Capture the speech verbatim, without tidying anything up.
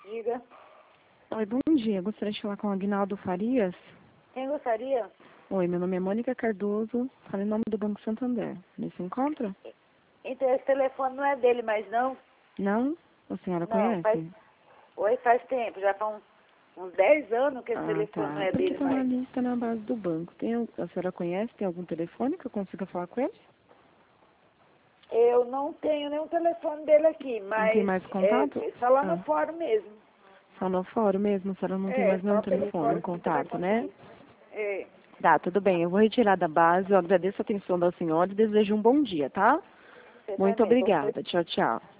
Diga. Oi, bom dia. Gostaria de falar com o Aguinaldo Farias. Quem gostaria? Oi, meu nome é Mônica Cardoso, falo em nome do Banco Santander. Ele se encontra? Então, esse telefone não é dele mais, não? Não? A senhora Não, faz... conhece? Oi, faz tempo. Já faz uns, uns dez anos que esse Ah, telefone não tá. é Porque dele tá na mais. lista na base do banco. Tem, al- a senhora conhece? Tem algum telefone que eu consiga falar com ele? Eu não tenho nenhum telefone dele aqui, Não tem mas mais é contato? só lá no Ah, fórum mesmo. só no fórum mesmo? A senhora não tem É, mais só nenhum pelo telefone, um fórum que você vai contato, né? conseguir. É, Tá, tudo bem. Eu vou retirar da base. Eu agradeço a atenção da senhora e desejo um bom dia, tá? você Muito também. Bom, obrigada. Tchau, tchau.